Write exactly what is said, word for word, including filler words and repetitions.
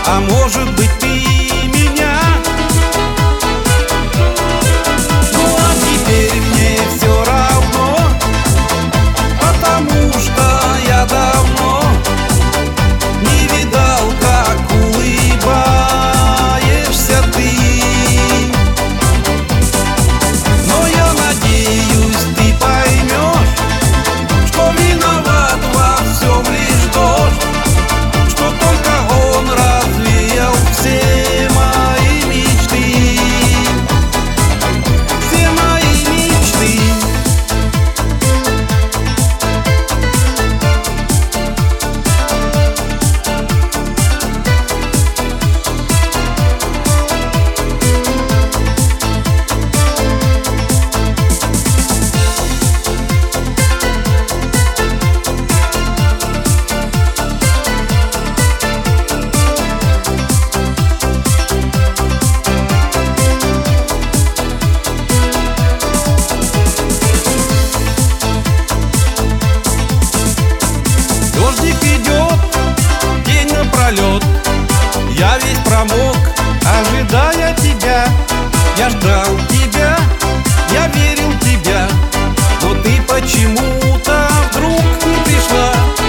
А может быть, ты меня? Ну а теперь мне все равно, потому что я давно не видал, как улыбаешься ты. Но я надеюсь, ты поймешь, что виноват во всем лишь дождь, что только он развеял все мои мечты, все мои мечты. Дождик идет день напролет, я весь промок, ожидая тебя. Я ждал тебя, я верил в тебя, но ты почему-то вдруг не пришла.